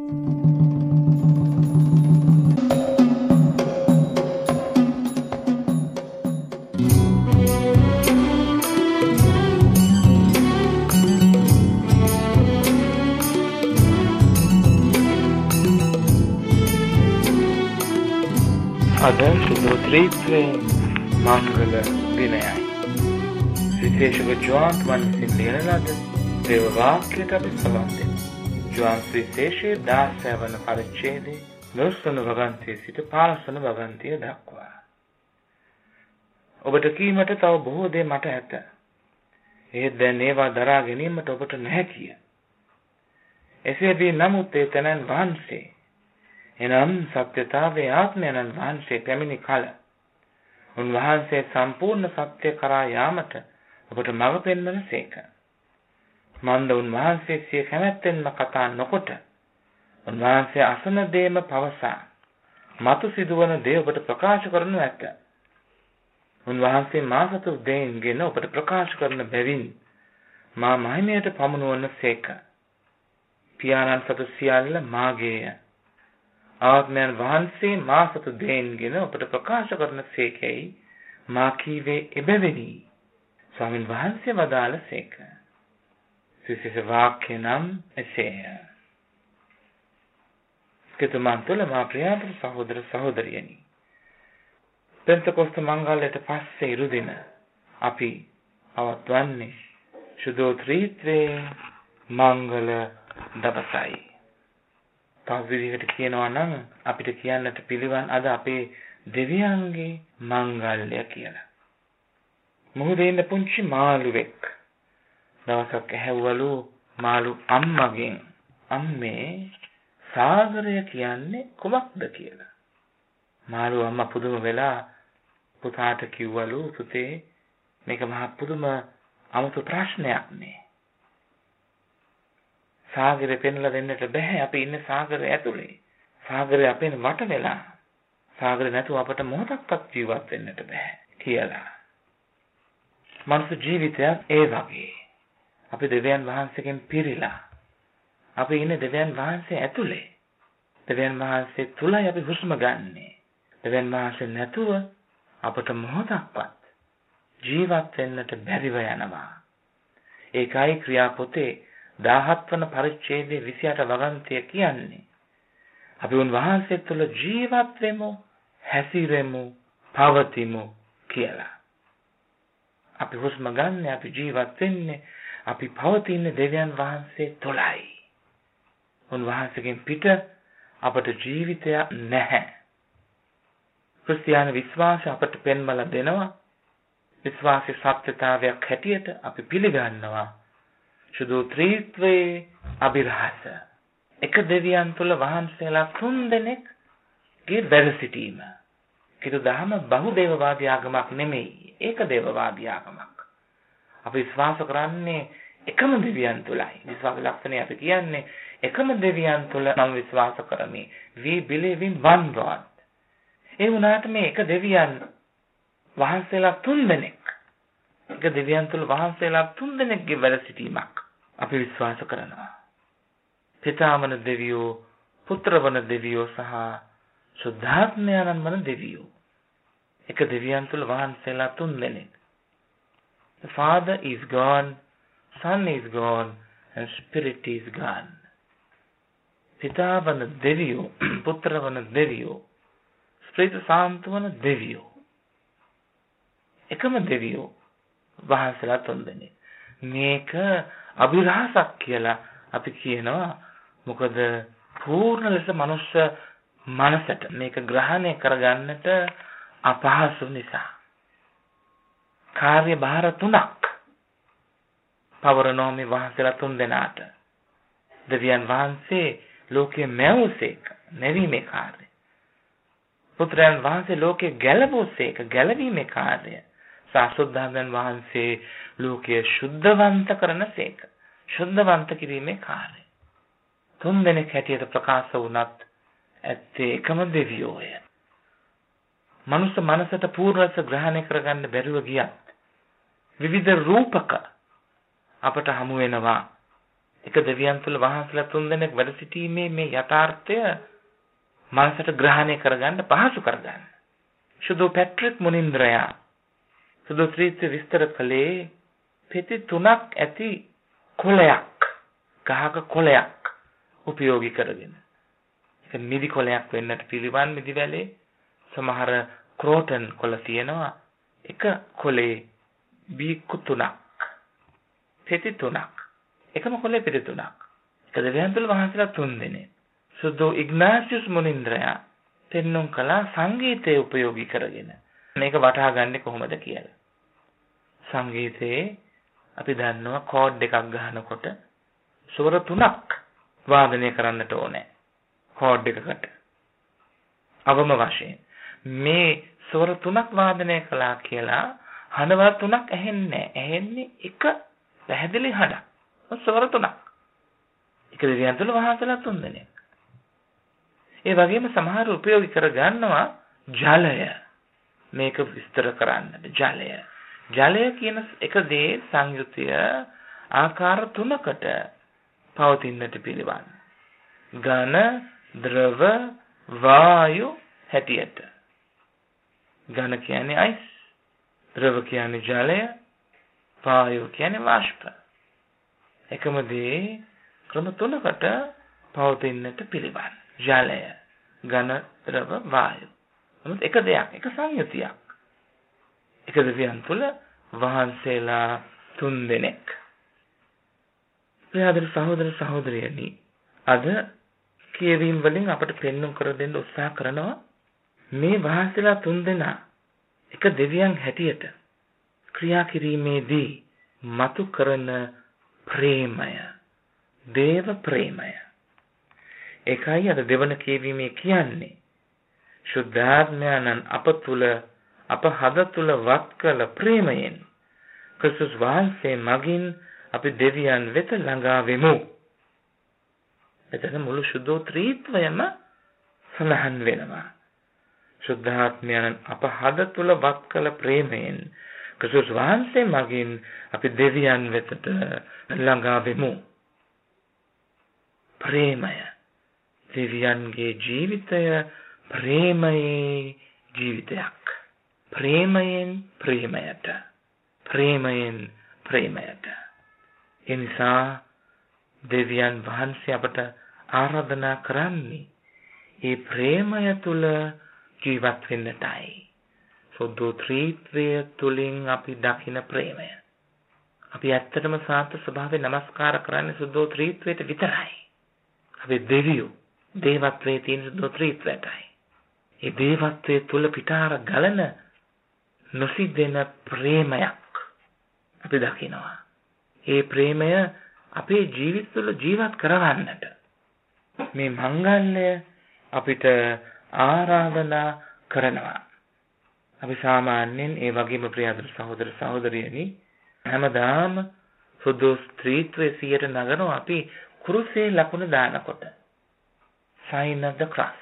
අද සුදෝත්‍රීත්වයේ මංගල දිනයයි. විශේෂව ජෝන්ත් වන්සින් ලියන ලද දේව වාක්‍යයට අපි සවන් දෙමු. ජෝන්ත් විශේෂයේ 16 වන පරිච්ඡේදයේ 9 වගන්තියේ සිට 15 වගන්තිය දක්වා. ඔබට කීමට තව බොහෝ දේ මට ඇත. ඒත් දැන් ඒවා දරා ගැනීමට ඔබට නොහැකිය. එසේ වී නමුත් ඒ තැනන් වහන්සේ එනම් සත්‍යතාවේ ආත්මයන් වහන්සේ පැමිණි කල උන්වහන්සේ සම්පූර්ණ සත්‍ය කරා යාමට ඔබට මඟ පෙන්වන සේක. මන්ද උන්වහන්සේ සිය කැමැත්තෙන්ම කතා නොකොට උන්වහන්සේ අසන දේම පවසා මතු සිදුවන දේ ඔබට ප්‍රකාශ කරනු ඇත. උන්වහන්සේ මා සතු දෙයින්ගෙන ඔබට ප්‍රකාශ කරන බැවින් මා මහිමයට පමුණුවන සේක. පියාණන් සතු සියල්ල මාගේය. ආත්මයන් වහන්සේ මා සතු දෙයින්ගෙන ඔබට ප්‍රකාශ කරන සේකයි මා කීවේ එබැවිනි. ස්වාමීන් වහන්සේ වදාළ සේක. විශේෂ වාක්‍ය නම් එසේය. කිතුමන් තුළ මා ප්‍රියතම සහෝදර සහෝදරියනි. පෙන්තකොස්ත මංගලයට පස්සේ ඉරුදින අපි පවත්වන්නේ සුදෝත්‍රීත්වයේ මංගල දවසයි. තව විදිහකට කියනවා නම් අපිට කියන්නට පිළිවන් අද අපේ දෙවියන්ගේ මංගල්‍ය කියලා. මොහොතේ ඉන්න පුංචි මාළුවෙක් දවසක් ඇහැව්වලු මාළු අම්මගෙන් අම්මේ සාගරය කියන්නේ කොමක්ද කියලා. මාළු අම්මා පුදුම වෙලා පුතාට කිව්වලු පුතේ මේක මහා පුදුම අමුතු ප්‍රශ්නයක් නේ. සාගරය පෙන්ලා දෙන්නට බෑ. අපි ඉන්නේ සාගරය ඇතුලේ. සාගරය අපෙන් වට වෙලා. සාගරය නැතුව අපට මොහොතක්වත් ජීවත් වෙන්නට බෑ කියලා. මනුස්ස ජීවිතයක් ඒ වගේ. අපි දෙවියන් වහන්සේගෙන් පිරීලා. අපි ඉන්නේ දෙවියන් වහන්සේ ඇතුලේ. දෙවියන් වහන්සේ තුලයි අපි හුස්ම ගන්නෙ. දෙවියන් වහන්සේ නැතුව අපට මොහොතක්වත් ජීවත් වෙන්නට බැරිව යනවා. ඒකයි ක්‍රියාපොතේ 17 වන පරිච්ඡේදයේ 28 වගන්තිය කියන්නේ අපි උන්වහන්සේ තුළ ජීවත් වෙමු, හැසිරෙමු, පවතිමු කියලා. අපි හුස්ම ගන්න, අපි ජීවත් වෙන්නේ, අපි පවතින්නේ දෙවියන් වහන්සේ තුළයි. උන්වහන්සේගෙන් පිට අපට ජීවිතයක් නැහැ. ක්‍රිස්තියානි විශ්වාසය අපට පෙන්වලා දෙනවා. විශ්වාසයේ සත්‍යතාවයක් හැටියට අපි පිළිගන්නවා. සුදෝත්‍රීත්වයේ අභිරහස. එක දෙවියන් තුළ වහන්සේලා 3 දෙනෙක්ගේ බැඳ සිටීම. කිතු දහම බහුදේවවාදී ආගමක් නෙමෙයි. ඒක දේවවාදී ආගමක්. අපි විශ්වාස කරන්නේ එකම දෙවියන් තුළයි. විශ්වාස ලක්ෂණය අපි කියන්නේ එකම දෙවියන් තුළ නම් විශ්වාස කරමි. We believe in one God. ඒ වුණාට මේ එක දෙවියන් වහන්සේලා 3 දෙනෙක්. එක දෙවියන් තුළ වහන්සේලා 3 දෙනෙක්ගේ වැඩ සිටීමක් අපි විශ්වාස කරනවා. පිතාවන දෙවියෝ, පුත්‍රවන දෙවියෝ සහ සුද්ධාත්මයන්න් වන දෙවියෝ. එක දෙවියන් තුළ වහන්සේලා 3 දෙනෙක්. The Father is gone, Son is gone, and Spirit is gone. පිතාවන දෙවියෝ, පුත්‍රවන දෙවියෝ, ස්පිරිත සාන්තවන දෙවියෝ. එකම දෙවියෝ වහන්සේලා 3 දෙනෙක්. මේක අභිරහසක් කියලා අපි කියනවා. මොකද පූර්ණ ලෙස මනුෂ්‍ය මනසට මේක ග්‍රහණය කරගන්නට අපහසු නිසා. කාර්ය බාර 3ක් පවරනෝ මේ වහන්සේලා 3 දෙනාට. දෙවියන් වහන්සේ ලෝකයේ මැවුසේක නැවීමේ කාර්යය. පුත්‍රයන් වහන්සේ ලෝකයේ ගැලවුසේක ගැලවීමේ කාර්යය. සාසුද්ධාමයන් වහන්සේ ලෝකයේ ශුද්ධවන්ත කරනසේක ශුද්ධවන්ත කිරීමේ කාර්යය. 3 දෙනෙක් හැටියට ප්‍රකාශ වුණත් ඇත්තේ එකම දෙවියෝය. මනුස්ස මනසට පූර්ණස ග්‍රහණය කරගන්න බැරුව ගියත් විවිධ රූපක අපට හමු වෙනවා. එක දෙවියන් තුල වහන්සලා තුන්දෙනෙක් වැඩ සිටීමේ මේ යථාර්ථය මනසට ග්‍රහණය කරගන්න පහසු කරගන්න. සුදු පැට්‍රික් මුනින්ද්‍රයා සුදු ත්‍රිත්‍ය විස්තර කළේ පෙති 3ක් ඇති කොළයක්, ගහක කොළයක් උපයෝගී කරගෙන. ඒක මිදි කොළයක් වෙන්නට පිළිවන් මිදි වැලේ සමහර ක්‍රෝටන් කොළ තියෙනවා. එක කොළේ බීකු 3ක්, පෙති 3ක්. එකම කොළේ පෙති 3ක්. ඒක දෙවියන් තුල වහන්සලා 3 දෙනෙක්. සුදු ඉග්නාසියස් මුනින්ද්‍රයා පෙන්වුම් කළා සංගීතය උපයෝගී කරගෙන මේක වටහා ගන්නේ කොහොමද කියලා. සංගීතයේ අපි දන්නවා කෝඩ් එකක් ගහනකොට ස්වර 3ක් වාදනය කරන්නට ඕනේ. කෝඩ් එකකට අවම වශයෙන් මේ ස්වර 3ක් වාදනය කළා කියලා හඬවල් 3ක් ඇහෙන්නේ නැහැ. ඇහෙන්නේ එක පැහැදිලි හඬක්. ස්වර 3ක්. ඒක දෙවියන් තුල වහන්සලා 3 දෙනෙක්. ඒ වගේම සමහර උපයෝගී කර ගන්නවා ජලය. මේක විස්තර කරන්නට ජලය කියන එක දේ සංයුතිය ආකාර 3කට පවතින්නට පිළිවන්. ඝන, ද්‍රව, වායු හැටියට. ඝන කියන්නේ අයිස්, ද්‍රව කියන්නේ ජලය, වායු කියන්නේ වාෂ්ප. එකම දේ ක්‍රම 3කට පවතින්නට පිළිවන්. ජලය, ඝන, ද්‍රව, වායු. නමුත් එක දෙයක්, එක සංයුතියක්. එක දෙවියන් තුල වහන්සේලා 3 දෙනෙක්. ප්‍රියදර සහෝදර සහෝදරියනි, අද කියවීම වලින් අපට පෙන්වන්න කර දෙන්න උත්සාහ කරනවා මේ වහන්සේලා 3 දෙනා එක දෙවියන් හැටියට ක්‍රියා කිරීමේදී මතු කරන ප්‍රේමය, දේව ප්‍රේමය. ඒකයි අද දෙවන කියවීමේ කියන්නේ ශුද්ධාත්මයන්න් අප තුල අප හද තුල වත් කළ ප්‍රේමයෙන් ක්‍රිස්තුස් වහන්සේ මගින් අපි දෙවියන් වෙත ළඟා වෙමු. එතන මුළු සුදු ත්‍රිත්වයම සඳහන් වෙනවා. ශුද්ධාත්මයන්න් අප හද තුල වත් කළ ප්‍රේමයෙන් ක්‍රිස්තුස් වහන්සේ මගින් අපි දෙවියන් වෙතට ළඟා වෙමු. ප්‍රේමය, දෙවියන්ගේ ජීවිතය ප්‍රේමයේ ජීවිතයක්. ප්‍රේමයෙන් ප්‍රේමයට, ප්‍රේමයෙන් ප්‍රේමයට. එනිසා දෙවියන් වහන්සේ අපට ආරාධනා කරන්නේ මේ ප්‍රේමය තුල ජීවත් වෙන්නටයි. සුදු ත්‍රිත්වය තුලින් අපි දකින ප්‍රේමය. අපි ඇත්තටම සාන්ත ස්වභාවයෙන් নমස්කාර කරන්නේ සුදු ත්‍රිත්වයට විතරයි. අපි දෙවියෝ දේවත්වයේ තියෙන සුදු ත්‍රිත්වයටයි. ඒ දේවත්වයේ තුල පිටාර ගලන නොසිදෙන ප්‍රේමයක් අපි දකිනවා. ඒ ප්‍රේමය අපේ ජීවිත තුළ ජීවත් කරවන්නට මේ මංගල්‍ය අපිට ආරාධනා කරනවා. අපි සාමාන්‍යයෙන් ඒ වගේම ප්‍රියදර සහෝදර සහෝදරියනි හැමදාම සුදු ස්ත්‍රීත්වයේ 100ට නගනවා අපි කුරුසේ ලකුණ දානකොට. sign of the cross.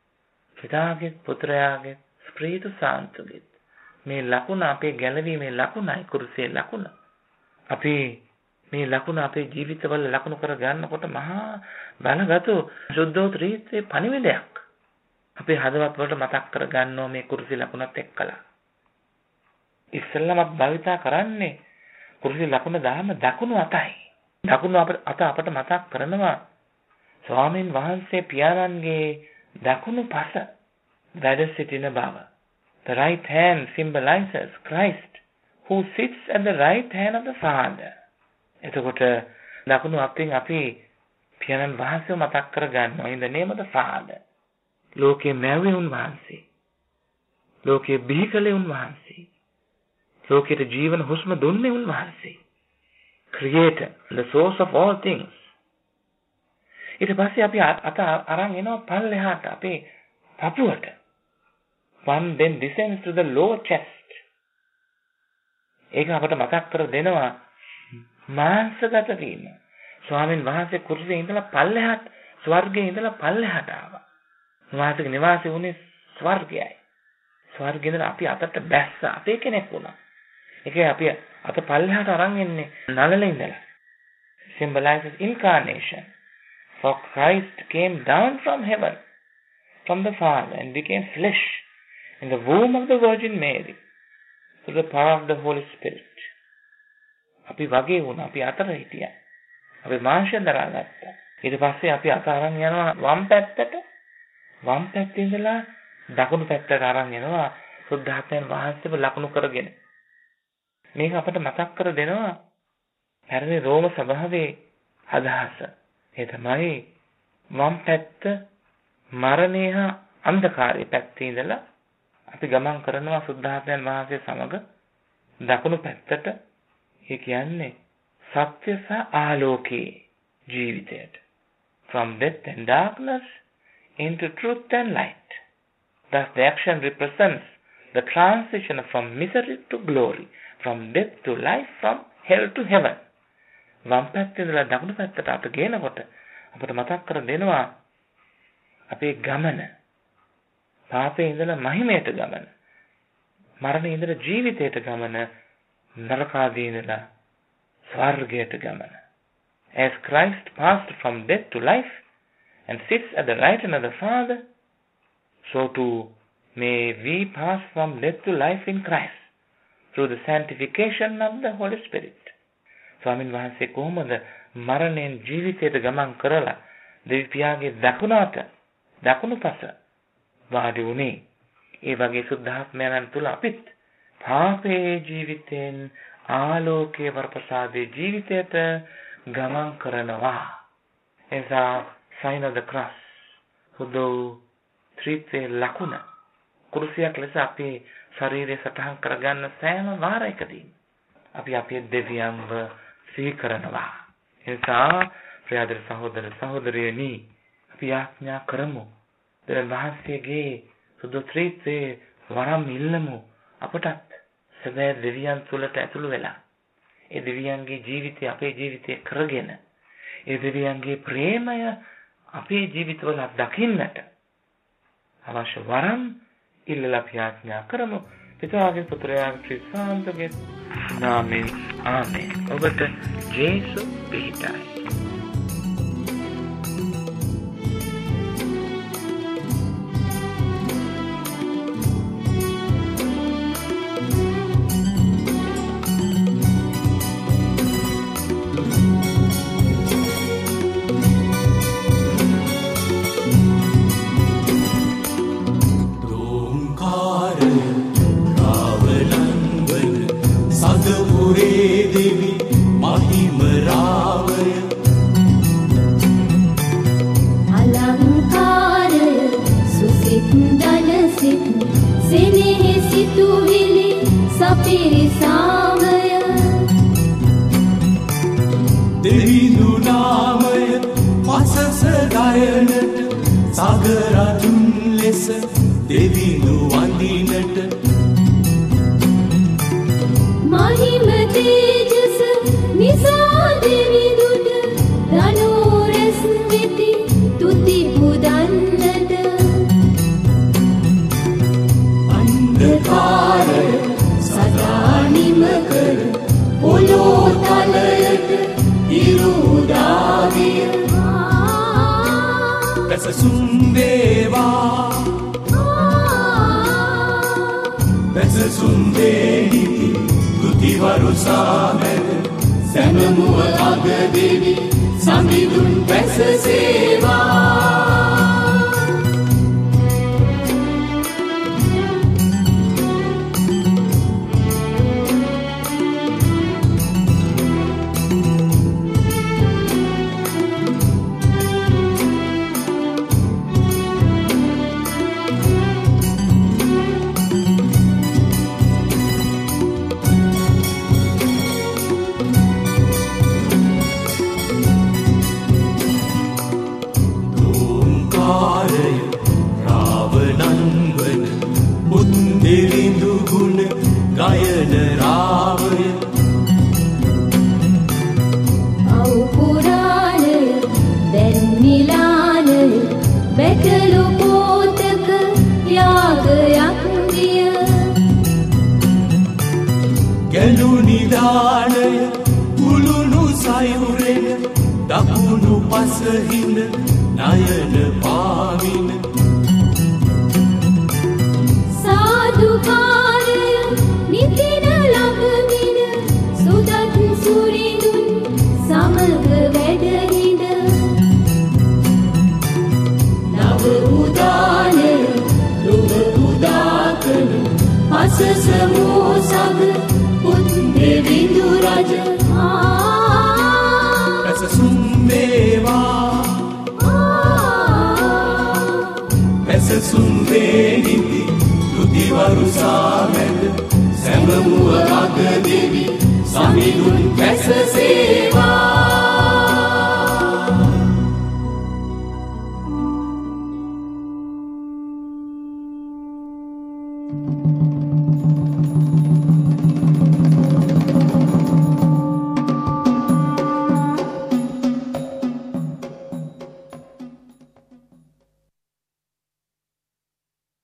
පිතාගේ පුත්‍රයාගේ ස්ප්‍රීතු සාන්තුගේ මේ ලකුණ අපේ ගැලවීමේ ලකුණයි කුරුසේ ලකුණ. අපි මේ ලකුණ අපේ ජීවිතවල ලකුණු කර ගන්නකොට මහා බලගත් සුද්ධෝත්‍රීත්වයේ පණිවිඩයක් අපේ හදවත් වලට මතක් කර ගන්නවා මේ කුරුසේ ලකුණත් එක්කලා. ඉස්සෙල්ලාම භාවිතා කරන්නේ කුරුසේ ලකුණ දාම දකුණු අතයි. දකුණු අත අපට මතක් කරනවා ස්වාමීන් වහන්සේ පියාණන්ගේ දකුණු පස වැඩ සිටින බව. The right hand symbolizes Christ who sits at the right hand of the Father. එතකොට දකුණු අතින් අපි පියාණන් වහන්සේ මතක් කර ගන්නවා in the name of the Father. ලෝකේ මැව්වේ උන්වහන්සේ. ලෝකේ බිහි කළේ උන්වහන්සේ. ලෝකෙට ජීවන හුස්ම දුන්නේ උන්වහන්සේ. Creator, the source of all things. ඊට පස්සේ අපි අත අරන් එනවා පල්ලෙහාට අපේ පපුවට. One then descends to the lower chest. ඒක අපට මතක් කර දෙනවා මාංශගත වීම. ස්වාමීන් වහන්සේ කුරුසේ ඉඳලා පල්ලෙහාට ස්වර්ගයේ ඉඳලා පල්ලෙහාට ආවා. උන්වහන්සේගේ නිවාසය වුණේ ස්වර්ගයයි. ස්වර්ගයේ ඉඳලා අපි අතට බැස්සා. අපේ කෙනෙක් වුණා. ඒකේ අපි අත පල්ලෙහාට අරන් එන්නේ නළලේ ඉඳලා. symbolizes incarnation. For Christ came down from heaven, from the Father, and became flesh in the womb of the Virgin Mary through the power of the Holy Spirit. අපි වගේ වුණා. අපි අතර හිටියා. අපි මාංශය දරාගත්තා. ඊට පස්සේ අපි අත අරන් යනවා වම් පැත්තට. වම් පැත්තේ ඉඳලා දකුණු පැත්තට අරන් යනවා සුද්ධාත්මයන් වහන්සේව ලකුණු කරගෙන. මේක අපට මතක් කර දෙනවා පැරණි රෝම සභාවේ අදහස. ඒ තමයි වම් පැත්ත මරණය හා අන්ධකාරයේ පැත්තේ ඉඳලා අපි ගමන් කරනවා සුද්ධාත්මයන් වහන්සේ සමග දකුණු පැත්තට. ඒ කියන්නේ සත්‍ය සහ ආලෝකයේ ජීවිතයට. From death and darkness into truth and light. Thus the action represents the transition from misery to glory, from death to life, from hell to heaven. වම් පැත්තේ ඉඳලා දකුණු පැත්තට අප ගේනකොට අපිට මතක් කර දෙනවා අපේ ගමන. පාපේ ඉඳලා මහිමයට ගමන. මරණේ ඉඳලා ජීවිතයට ගමන. නරකාදී ඉඳලා ස්වර්ගයට ගමන. As Christ passed from death to life and sits at the right hand of the Father, so too may we pass from death to life in Christ through the sanctification of the Holy Spirit. ස්වාමීන් වහන්සේ කොහොමද මරණයෙන් ජීවිතයට ගමන් කරලා දෙවි පියාගේ දකුණු පස වාඩි වුණේ? ඒ වගේ සුද්ධාත්මයන් තුල අපිත් පාපේ ජීවිතෙන් ආලෝකයේ වරප්‍රසාදේ ජීවිතයට ගමන් කරනවා. එසා sign of the cross, හුදු ත්‍රිත්වයේ ලකුණ කුරුසියක් ලෙස අපේ ශරීරය සටහන් කරගන්න සෑම වාරයකදී අපි අපේ දෙවියන්ව සිහි කරනවා. එසා ප්‍රියදර සහෝදර සහෝදරියනි, අපි ආඥා කරමු දෙවියන් වහන්සේගේ සුදු ත්‍රිත්වයේ වරම් ඉල්ලමු. අපටත් සදා දෙවියන් තුලට ඇතුළු වෙලා ඒ දෙවියන්ගේ ජීවිතය අපේ ජීවිතේ කරගෙන ඒ දෙවියන්ගේ ප්‍රේමය අපේ ජීවිතවල දකින්නට අවශ්‍ය වරම් ඉල්ලලා අපි ආඥා කරමු. පිතාගේ පුත්‍රයාගේ ත්‍රිසාන්තගේ නාමයෙන් ආමේන්. ඔබට ජේසු පිහිටයි. Gelu nidane, ulunu sayurene දකුණු පසහින නයන පාවින සාදුකාරය නිතින ලබමින සුදත් සුරිඳුන් සමග වැඩහිඳ නව උදානය ලොව උදාකන පසස මෝසග පුත් දෙවිඳු රජ පැසසුම් වේවා පැසසුම් වේනිති තුතිවරුසා මැද සැමමුව අග දෙවි සමිඳුන් පැසසේවා